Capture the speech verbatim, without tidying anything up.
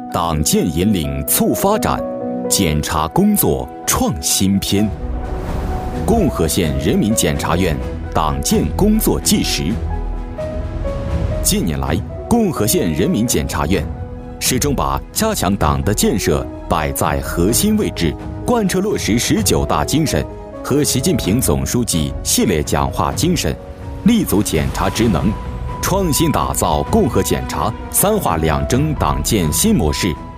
党建引领促发展，检察工作创新篇。共和县人民检察院党建工作纪实。近年来，共和县人民检察院始终把加强党的建设摆在核心位置，贯彻落实十九大精神和习近平总书记系列讲话精神，立足检察职能，创新打造共和检察三化两征党建新模式，